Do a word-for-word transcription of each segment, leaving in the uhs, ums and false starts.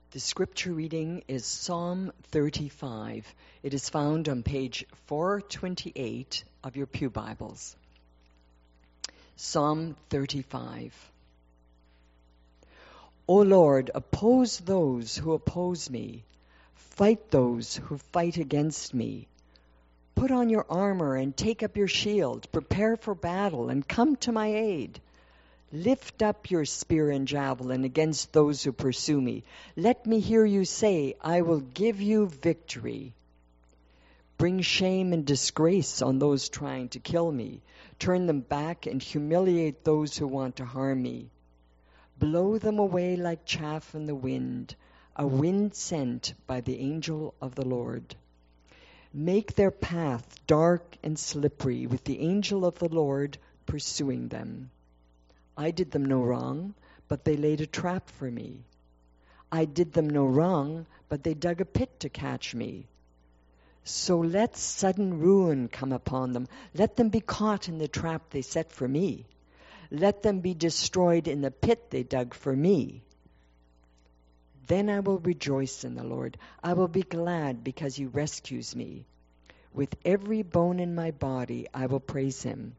The scripture reading is Psalm thirty-five. It is found on page four twenty-eight of your Pew Bibles. Psalm thirty-five. O Lord, oppose those who oppose me. Fight those who fight against me. Put on your armor and take up your shield. Prepare for battle and come to my aid. Lift up your spear and javelin against those who pursue me. Let me hear you say, I will give you victory. Bring shame and disgrace on those trying to kill me. Turn them back and humiliate those who want to harm me. Blow them away like chaff in the wind, a wind sent by the angel of the Lord. Make their path dark and slippery, with the angel of the Lord pursuing them. I did them no wrong, but they laid a trap for me. I did them no wrong, but they dug a pit to catch me. So let sudden ruin come upon them. Let them be caught in the trap they set for me. Let them be destroyed in the pit they dug for me. Then I will rejoice in the Lord. I will be glad because he rescues me. With every bone in my body, I will praise him.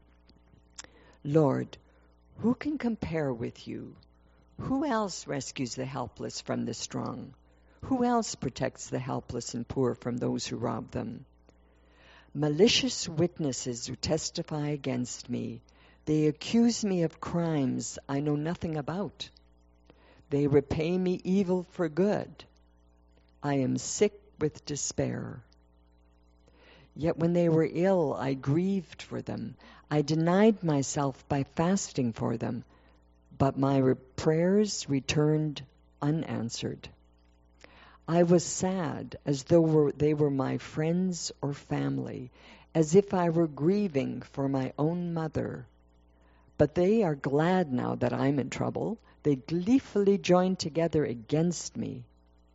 Lord, who can compare with you? Who else rescues the helpless from the strong? Who else protects the helpless and poor from those who rob them? Malicious witnesses who testify against me, they accuse me of crimes I know nothing about. They repay me evil for good. I am sick with despair. Yet when they were ill, I grieved for them. I denied myself by fasting for them, but my re- prayers returned unanswered. I was sad, as though were, they were my friends or family, as if I were grieving for my own mother. But they are glad now that I'm in trouble. They gleefully join together against me.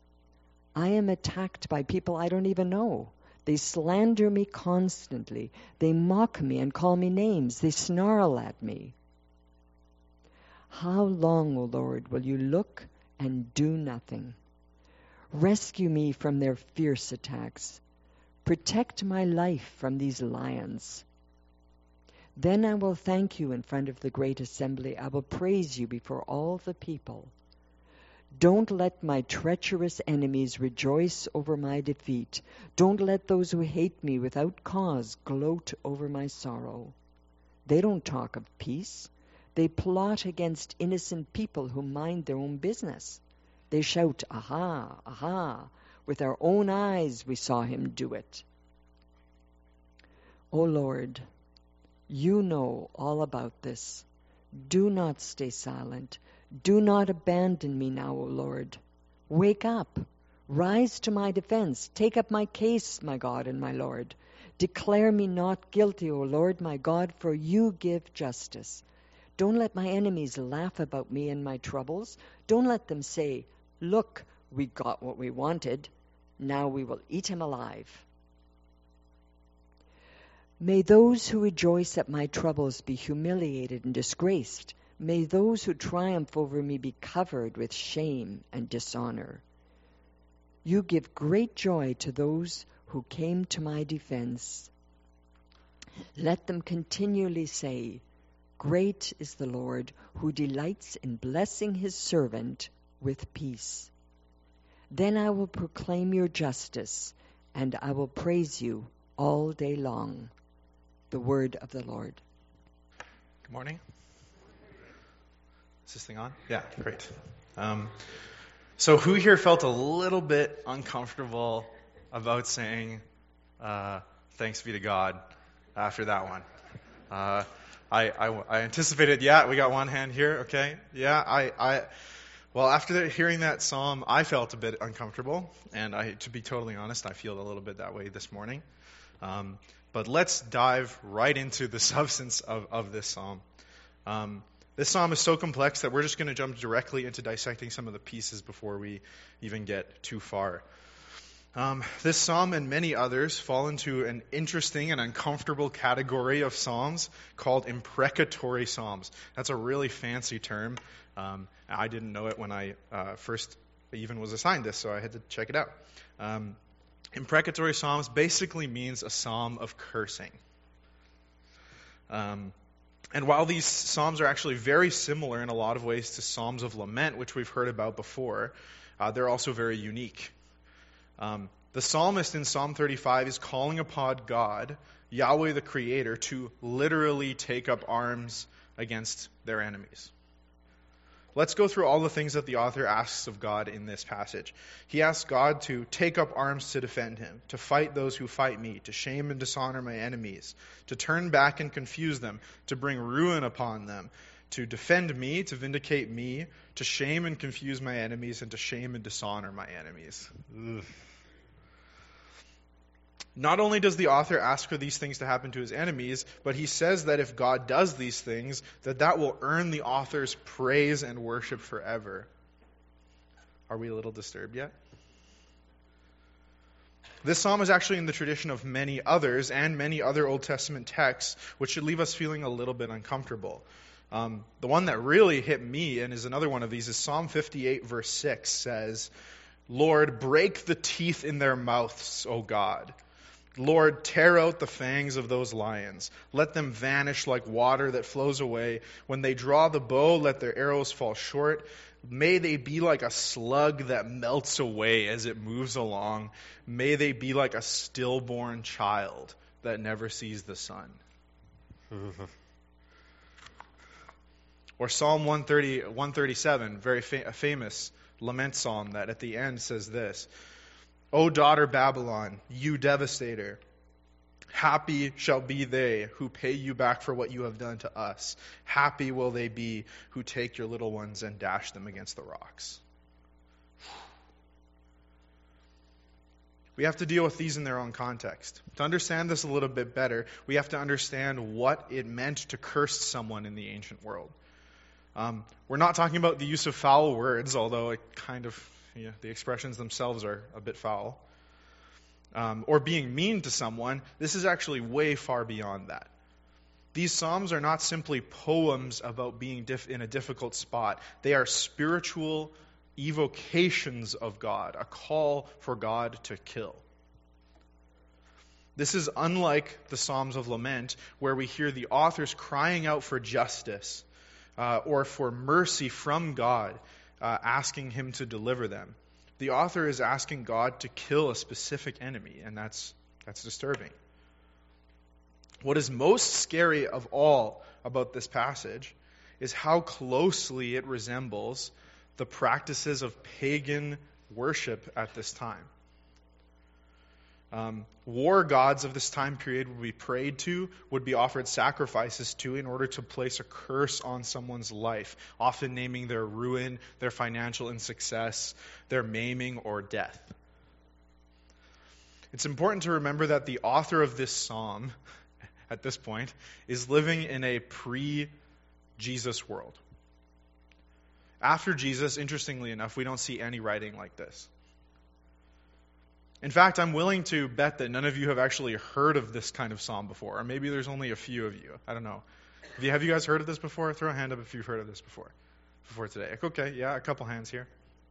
I am attacked by people I don't even know. They slander me constantly. They mock me and call me names. They snarl at me. How long, O Lord, will you look and do nothing? Rescue me from their fierce attacks. Protect my life from these lions. Then I will thank you in front of the great assembly. I will praise you before all the people. Don't let my treacherous enemies rejoice over my defeat. Don't let those who hate me without cause gloat over my sorrow. They don't talk of peace. They plot against innocent people who mind their own business. They shout, aha, aha. With our own eyes we saw him do it. O Lord, you know all about this. Do not stay silent. Do not abandon me now, O Lord. Wake up. Rise to my defense. Take up my case, my God and my Lord. Declare me not guilty, O Lord, my God, for you give justice. Don't let my enemies laugh about me and my troubles. Don't let them say, look, we got what we wanted. Now we will eat him alive. May those who rejoice at my troubles be humiliated and disgraced. May those who triumph over me be covered with shame and dishonor. You give great joy to those who came to my defense. Let them continually say, great is the Lord, who delights in blessing his servant with peace. Then I will proclaim your justice, and I will praise you all day long. The word of the Lord. Good morning. Is this thing on? Yeah, great. Um, so who here felt a little bit uncomfortable about saying uh, thanks be to God after that one? Uh, I, I, I anticipated, yeah, we got one hand here, okay. Yeah, I, I well, after the, hearing that psalm, I felt a bit uncomfortable, and I, to be totally honest, I feel a little bit that way this morning. Um, but let's dive right into the substance of, of this psalm. Um, This psalm is so complex that we're just going to jump directly into dissecting some of the pieces before we even get too far. Um, this psalm and many others fall into an interesting and uncomfortable category of psalms called imprecatory psalms. That's a really fancy term. Um, I didn't know it when I uh, first even was assigned this, so I had to check it out. Um, imprecatory psalms basically means a psalm of cursing. Um, and while these psalms are actually very similar in a lot of ways to psalms of lament, which we've heard about before, uh, they're also very unique. Um, the psalmist in Psalm thirty-five is calling upon God, Yahweh the Creator, to literally take up arms against their enemies. Let's go through all the things that the author asks of God in this passage. He asks God to take up arms to defend him, to fight those who fight me, to shame and dishonor my enemies, to turn back and confuse them, to bring ruin upon them, to defend me, to vindicate me, to shame and confuse my enemies, and to shame and dishonor my enemies. Ugh. Not only does the author ask for these things to happen to his enemies, but he says that if God does these things, that that will earn the author's praise and worship forever. Are we a little disturbed yet? This psalm is actually in the tradition of many others and many other Old Testament texts, which should leave us feeling a little bit uncomfortable. Um, the one that really hit me, and is another one of these, is Psalm fifty-eight, verse six, says, Lord, break the teeth in their mouths, O God. Lord, tear out the fangs of those lions. Let them vanish like water that flows away. When they draw the bow, let their arrows fall short. May they be like a slug that melts away as it moves along. May they be like a stillborn child that never sees the sun. Or Psalm one thirty, one thirty-seven, very fa- a famous lament psalm that at the end says this, O daughter Babylon, you devastator, happy shall be they who pay you back for what you have done to us. Happy will they be who take your little ones and dash them against the rocks. We have to deal with these in their own context. To understand this a little bit better, we have to understand what it meant to curse someone in the ancient world. Um, we're not talking about the use of foul words, although it kind of Yeah, the expressions themselves are a bit foul. Um, or being mean to someone, this is actually way far beyond that. These psalms are not simply poems about being diff- in a difficult spot. They are spiritual evocations of God, a call for God to kill. This is unlike the Psalms of Lament, where we hear the authors crying out for justice uh, or for mercy from God, Uh, asking him to deliver them. The author is asking God to kill a specific enemy, and that's that's disturbing. What is most scary of all about this passage is how closely it resembles the practices of pagan worship at this time. Um, war gods of this time period would be prayed to, would be offered sacrifices to in order to place a curse on someone's life, often naming their ruin, their financial insuccess, their maiming, or death. It's important to remember that the author of this psalm, at this point, is living in a pre-Jesus world. After Jesus, interestingly enough, we don't see any writing like this. In fact, I'm willing to bet that none of you have actually heard of this kind of psalm before, or maybe there's only a few of you. I don't know. Have you, have you guys heard of this before? Throw a hand up if you've heard of this before. Before today. Okay, yeah, a couple hands here.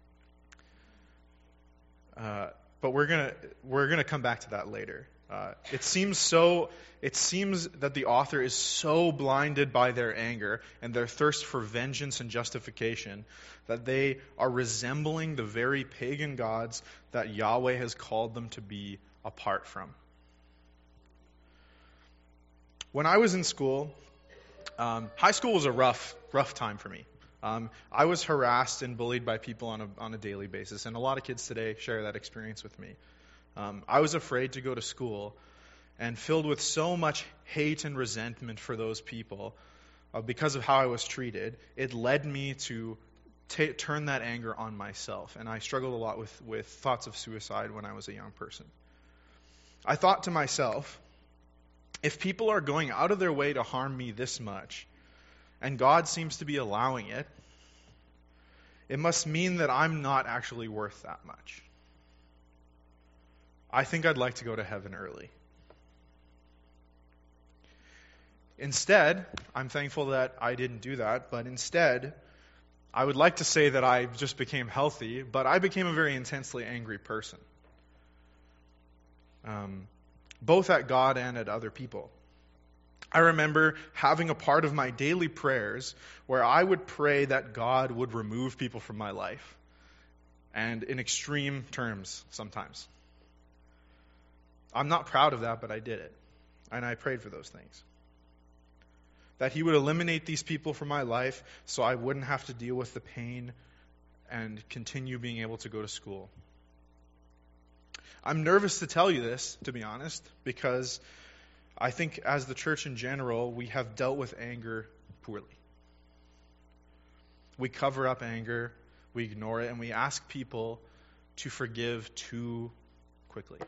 Uh, but we're gonna we're gonna come back to that later. Uh, it seems so. It seems that the author is so blinded by their anger and their thirst for vengeance and justification that they are resembling the very pagan gods that Yahweh has called them to be apart from. When I was in school, um, high school was a rough, rough time for me. Um, I was harassed and bullied by people on a on a daily basis, and a lot of kids today share that experience with me. Um, I was afraid to go to school, and filled with so much hate and resentment for those people uh, because of how I was treated, it led me to t- turn that anger on myself. And I struggled a lot with, with thoughts of suicide when I was a young person. I thought to myself, if people are going out of their way to harm me this much, and God seems to be allowing it, it must mean that I'm not actually worth that much. I think I'd like to go to heaven early. Instead, I'm thankful that I didn't do that, but instead, I would like to say that I just became healthy, but I became a very intensely angry person. Um, both at God and at other people. I remember having a part of my daily prayers where I would pray that God would remove people from my life, and in extreme terms sometimes. I'm not proud of that, but I did it, and I prayed for those things. That he would eliminate these people from my life so I wouldn't have to deal with the pain and continue being able to go to school. I'm nervous to tell you this, to be honest, because I think as the church in general, we have dealt with anger poorly. We cover up anger, we ignore it, and we ask people to forgive too quickly.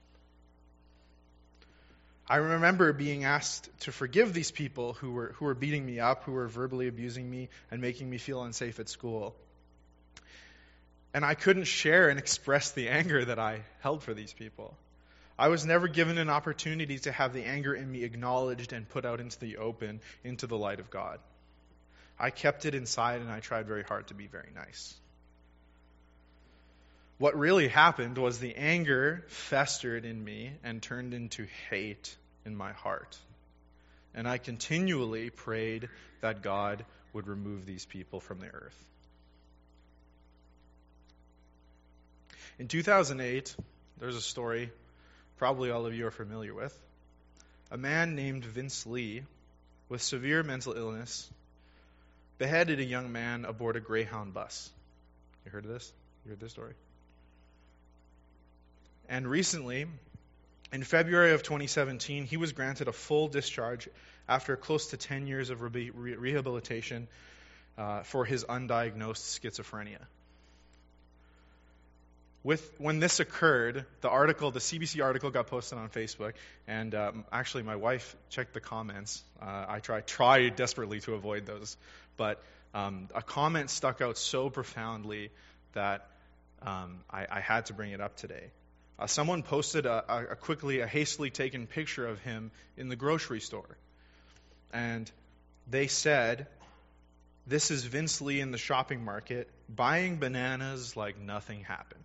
I remember being asked to forgive these people who were who were beating me up, who were verbally abusing me and making me feel unsafe at school. And I couldn't share and express the anger that I held for these people. I was never given an opportunity to have the anger in me acknowledged and put out into the open, into the light of God. I kept it inside and I tried very hard to be very nice. What really happened was the anger festered in me and turned into hate in my heart. And I continually prayed that God would remove these people from the earth. In two thousand eight, there's a story probably all of you are familiar with. A man named Vince Lee, with severe mental illness, beheaded a young man aboard a Greyhound bus. You heard of this? You heard this story? And recently, in February of twenty seventeen, he was granted a full discharge after close to ten years of re- re- rehabilitation uh, for his undiagnosed schizophrenia. With when this occurred, the article, the C B C article, got posted on Facebook, and um, actually, my wife checked the comments. Uh, I try try desperately to avoid those, but um, a comment stuck out so profoundly that um, I, I had to bring it up today. Uh, someone posted a, a, a quickly, a hastily taken picture of him in the grocery store, and they said, "This is Vince Lee in the shopping market buying bananas like nothing happened."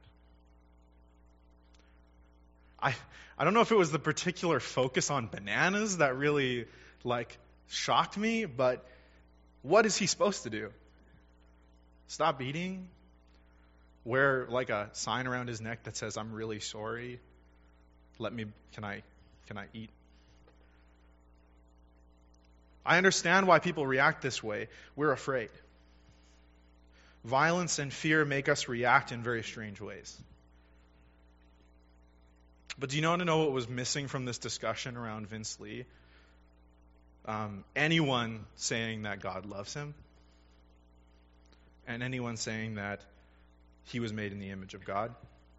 I I don't know if it was the particular focus on bananas that really like shocked me, but what is he supposed to do? Stop eating? Wear like a sign around his neck that says, "I'm really sorry. Let me can I can I eat?" I understand why people react this way. We're afraid. Violence and fear make us react in very strange ways. But do you want to know what was missing from this discussion around Vince Lee? Um, anyone saying that God loves him, and anyone saying that he was made in the image of God.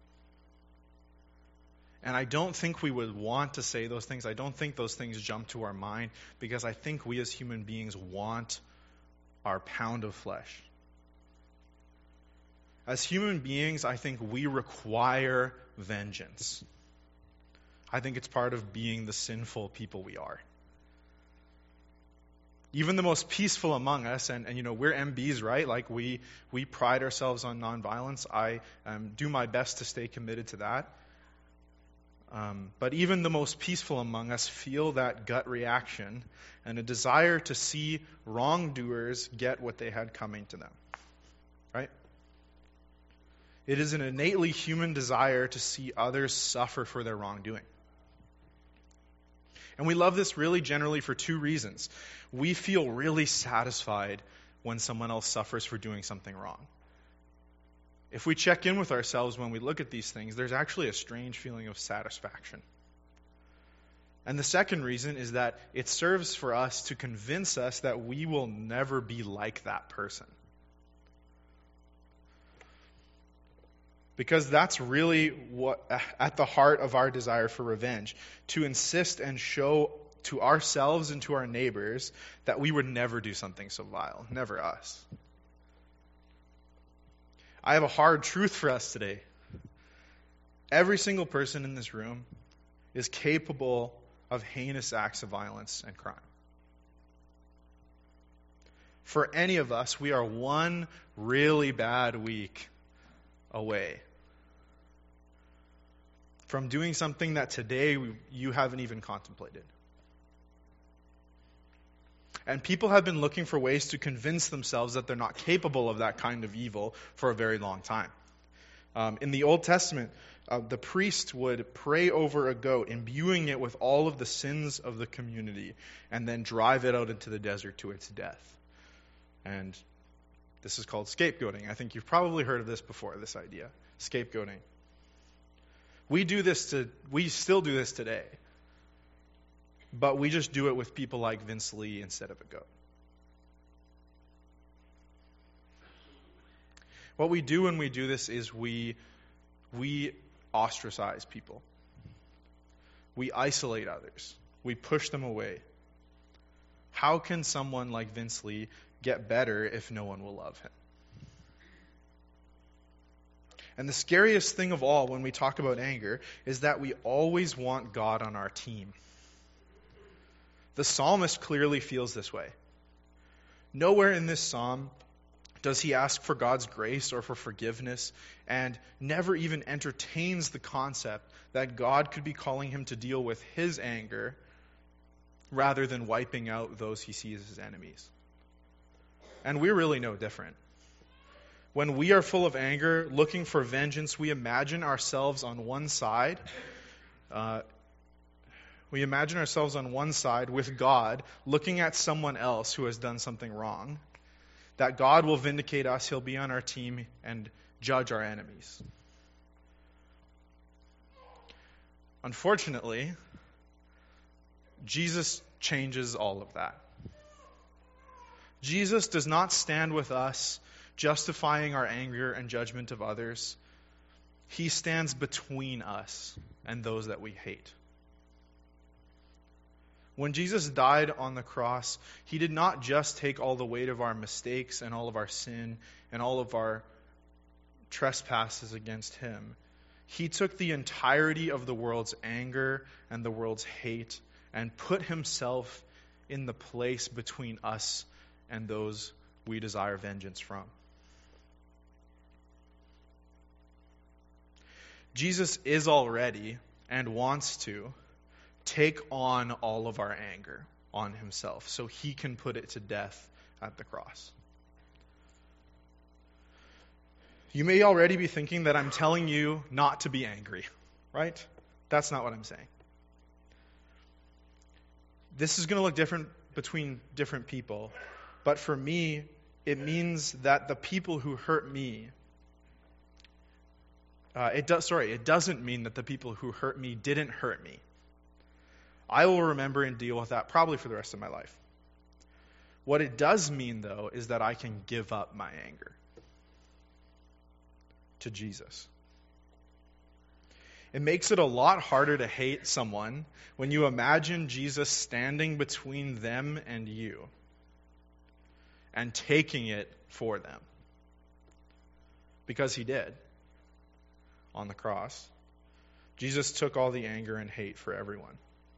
And I don't think we would want to say those things. I don't think those things jump to our mind, because I think we as human beings want our pound of flesh. As human beings, I think we require vengeance. I think it's part of being the sinful people we are. Even the most peaceful among us, and, and you know, we're M Bs, right? Like we we pride ourselves on nonviolence. I um, do my best to stay committed to that. Um, but even the most peaceful among us feel that gut reaction and a desire to see wrongdoers get what they had coming to them. Right? It is an innately human desire to see others suffer for their wrongdoing. And we love this really generally for two reasons. We feel really satisfied when someone else suffers for doing something wrong. If we check in with ourselves when we look at these things, there's actually a strange feeling of satisfaction. And the second reason is that it serves for us to convince us that we will never be like that person. Because that's really what at the heart of our desire for revenge, to insist and show to ourselves and to our neighbors that we would never do something so vile, never us. I have a hard truth for us today. Every single person in this room is capable of heinous acts of violence and crime. For any of us, we are one really bad week away from doing something that today you haven't even contemplated. And people have been looking for ways to convince themselves that they're not capable of that kind of evil for a very long time. Um, in the Old Testament, uh, the priest would pray over a goat, imbuing it with all of the sins of the community, and then drive it out into the desert to its death. And this is called scapegoating. I think you've probably heard of this before, this idea, scapegoating. We do this to, we still do this today. But we just do it with people like Vince Lee instead of a goat. What we do when we do this is we we ostracize people. We isolate others. We push them away. How can someone like Vince Lee get better if no one will love him? And the scariest thing of all when we talk about anger is that we always want God on our team. The psalmist clearly feels this way. Nowhere in this psalm does he ask for God's grace or for forgiveness, and never even entertains the concept that God could be calling him to deal with his anger rather than wiping out those he sees as enemies. And we're really no different. When we are full of anger, looking for vengeance, we imagine ourselves on one side, uh, We imagine ourselves on one side with God looking at someone else who has done something wrong, that God will vindicate us, he'll be on our team and judge our enemies. Unfortunately, Jesus changes all of that. Jesus does not stand with us justifying our anger and judgment of others. He stands between us and those that we hate. When Jesus died on the cross, he did not just take all the weight of our mistakes and all of our sin and all of our trespasses against him. He took the entirety of the world's anger and the world's hate and put himself in the place between us and those we desire vengeance from. Jesus is already and wants to take on all of our anger on himself so he can put it to death at the cross. You may already be thinking that I'm telling you not to be angry, right? That's not what I'm saying. This is going to look different between different people, but for me, it means that the people who hurt me, uh, it does. Sorry, it doesn't mean that the people who hurt me didn't hurt me. I will remember and deal with that probably for the rest of my life. What it does mean, though, is that I can give up my anger to Jesus. It makes it a lot harder to hate someone when you imagine Jesus standing between them and you and taking it for them. Because he did on the cross. Jesus took all the anger and hate for everyone.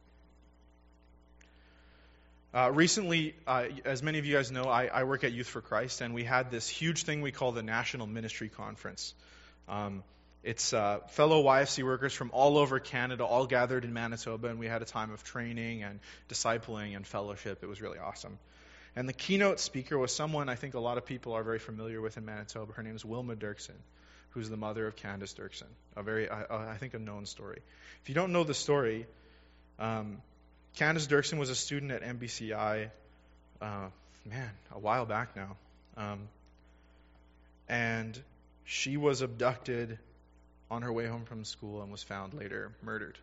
Uh, recently, uh, as many of you guys know, I, I work at Youth for Christ, and we had this huge thing we call the National Ministry Conference. Um, it's uh, fellow Y F C workers from all over Canada, all gathered in Manitoba, and we had a time of training and discipling and fellowship. It was really awesome. And the keynote speaker was someone I think a lot of people are very familiar with in Manitoba. Her name is Wilma Dirksen, who's the mother of Candace Dirksen, a very, I, I think, a known story. If you don't know the story, um, Candace Dirksen was a student at M B C I, uh, man, a while back now. Um, and she was abducted on her way home from school and was found later murdered.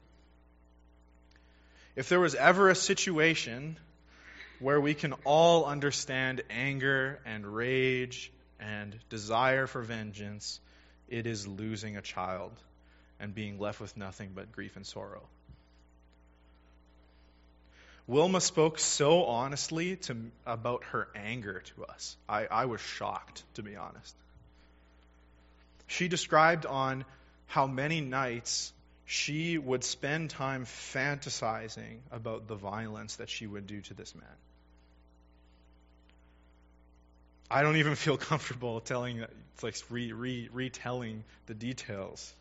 If there was ever a situation where we can all understand anger and rage and desire for vengeance, it is losing a child and being left with nothing but grief and sorrow. Wilma spoke so honestly to, about her anger to us. I, I was shocked, to be honest. She described on how many nights she would spend time fantasizing about the violence that she would do to this man. I don't even feel comfortable telling, it's like re, re, retelling the details.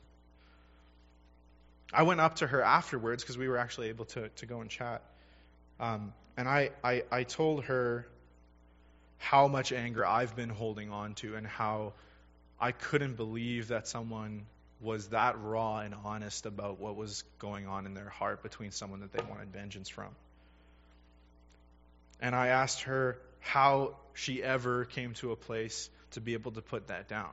I went up to her afterwards because we were actually able to, to go and chat. Um, and I, I, I told her how much anger I've been holding on to and how I couldn't believe that someone was that raw and honest about what was going on in their heart between someone that they wanted vengeance from. And I asked her how she ever came to a place to be able to put that down.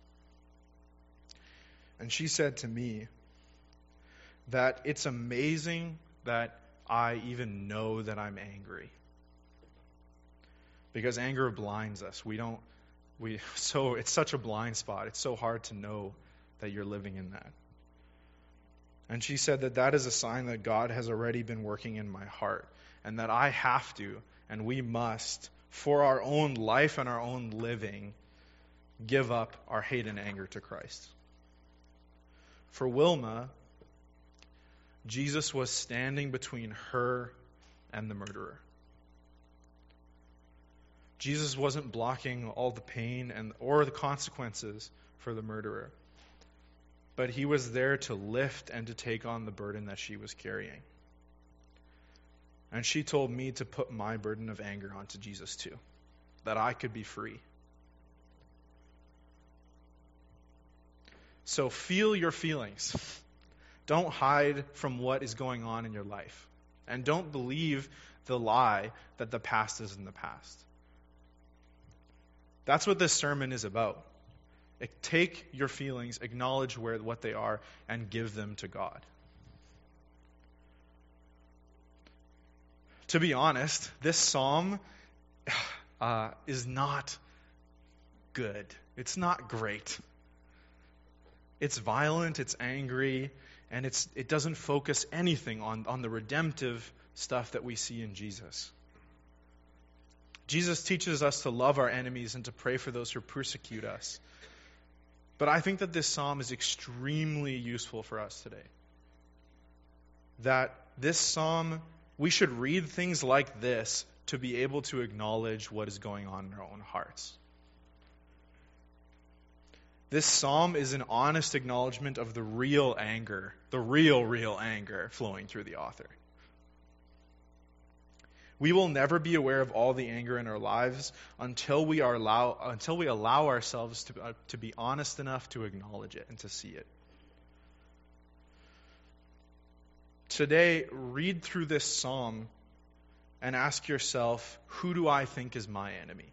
And she said to me that it's amazing that I even know that I'm angry. Because anger blinds us. We don't, we, so it's such a blind spot. It's so hard to know that you're living in that. And she said that that is a sign that God has already been working in my heart, and that I have to, and we must, for our own life and our own living, give up our hate and anger to Christ. For Wilma, Jesus was standing between her and the murderer. Jesus wasn't blocking all the pain and or the consequences for the murderer, but he was there to lift and to take on the burden that she was carrying. And she told me to put my burden of anger onto Jesus too, that I could be free. So feel your feelings. Don't hide from what is going on in your life. And don't believe the lie that the past is in the past. That's what this sermon is about. Take your feelings, acknowledge where what they are, and give them to God. To be honest, this psalm uh, is not good. It's not great. It's violent, it's angry, and it's it doesn't focus anything on, on the redemptive stuff that we see in Jesus. Jesus teaches us to love our enemies and to pray for those who persecute us. But I think that this psalm is extremely useful for us today. That this psalm, we should read things like this to be able to acknowledge what is going on in our own hearts. This psalm is an honest acknowledgement of the real anger, the real, real anger flowing through the author. We will never be aware of all the anger in our lives until we are allow until we allow ourselves to, uh, to be honest enough to acknowledge it and to see it. Today, read through this psalm and ask yourself, who do I think is my enemy?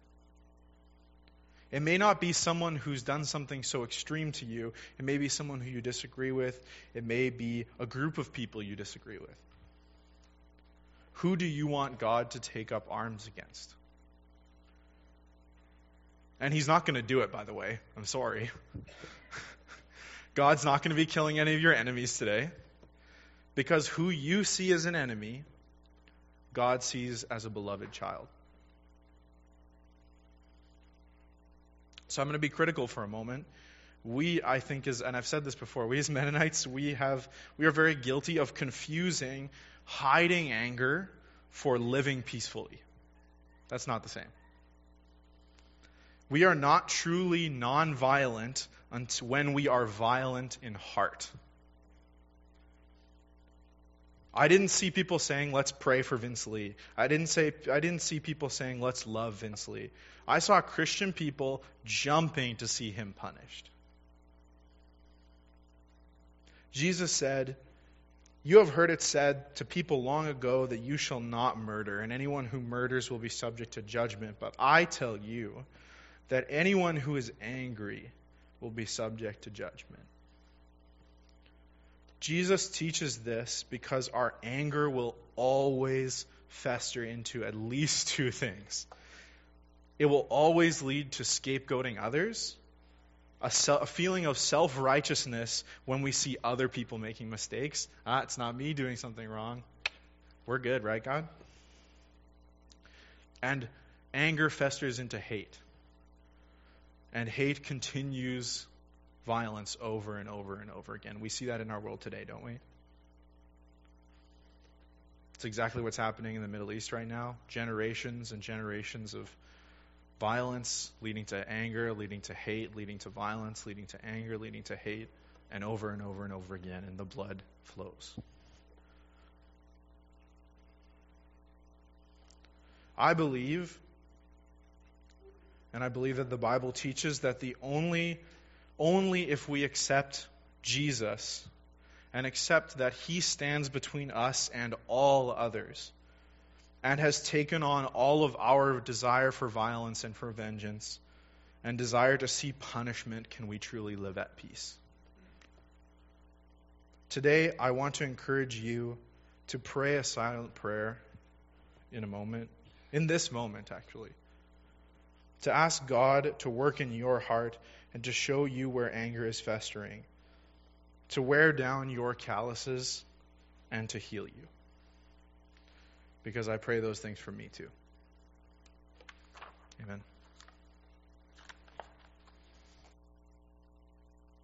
It may not be someone who's done something so extreme to you. It may be someone who you disagree with. It may be a group of people you disagree with. Who do you want God to take up arms against? And he's not going to do it, by the way. I'm sorry. God's not going to be killing any of your enemies today. Because who you see as an enemy, God sees as a beloved child. So I'm going to be critical for a moment. We, I think, is, and I've said this before, we as Mennonites, we have, we are very guilty of confusing hiding anger for living peacefully. That's not the same. We are not truly non-violent until when we are violent in heart. I didn't see people saying, let's pray for Vince Lee. I didn't say, I didn't see people saying, let's love Vince Lee. I saw Christian people jumping to see him punished. Jesus said, you have heard it said to people long ago that you shall not murder, and anyone who murders will be subject to judgment. But I tell you that anyone who is angry will be subject to judgment. Jesus teaches this because our anger will always fester into at least two things. It will always lead to scapegoating others, a, se- a feeling of self-righteousness when we see other people making mistakes. Ah, it's not me doing something wrong. We're good, right, God? And anger festers into hate. And hate continues violence over and over and over again. We see that in our world today, don't we? It's exactly what's happening in the Middle East right now. Generations and generations of violence leading to anger, leading to hate, leading to violence, leading to anger, leading to hate, and over and over and over again, and the blood flows. I believe, and I believe that the Bible teaches that the only, only if we accept Jesus and accept that he stands between us and all others, and has taken on all of our desire for violence and for vengeance, and desire to see punishment, can we truly live at peace. Today, I want to encourage you to pray a silent prayer in a moment, in this moment actually, to ask God to work in your heart and to show you where anger is festering, to wear down your calluses and to heal you. Because I pray those things for me too. Amen.